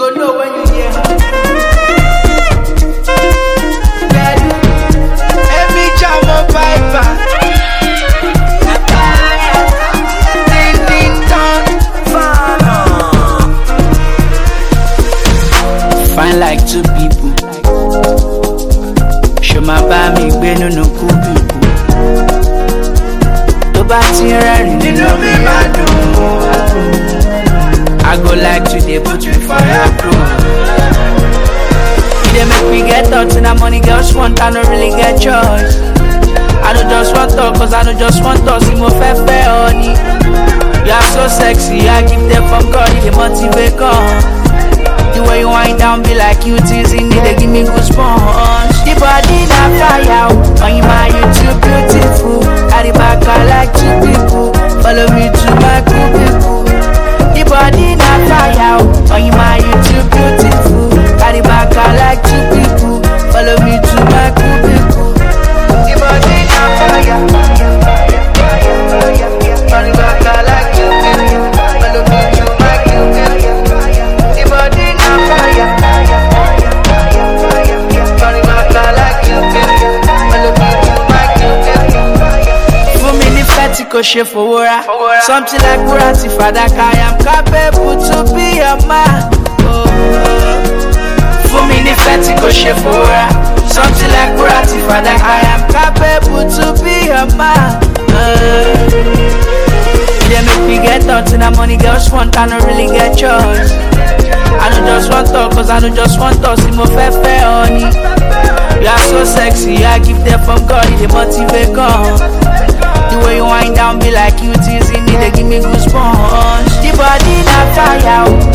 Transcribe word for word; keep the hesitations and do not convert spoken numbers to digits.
go know when you hear. Every jam on piper. Ding ding dong. Fine like two people. Show my bami gbe nunu kuku. To ba ti rerin ninu mi ma dun. I go like to dey put me for your crew. You dey make me get thoughts and that money girls want, I don't really get choice. I don't just want talk, cause I don't just want talk, see mo fe fe honey. You are so sexy, I give them from God, they motivate come. The way you wind down be like you teasing me, they give me goosebumps. The body na fire, on you my you too beautiful. Carry back I like two people, follow me to my cool people. The body na fire, on you my you too beautiful. Carry back I like two people, follow me to my cool people. The body na fire, carry back I like two people, follow me to my cool people. The body na fire, carry back I like two people, follow me to my cool people. For me the fatty ko she for wora. Something like Kurati Fadaka, I am capable to be a man. Oh, for me, the fatty go shefora. Something like Kurati Fadaka, I am capable to be a man. Uh, they make me get thoughts and that money girls want, I don't really get choice. I don't just want talk, cause I don't just want talk, see mo fe fe honey. You are so sexy, I give them from God, they motivate come. The way you wind down be like you teasing me, they give me goosebumps. The body na fire,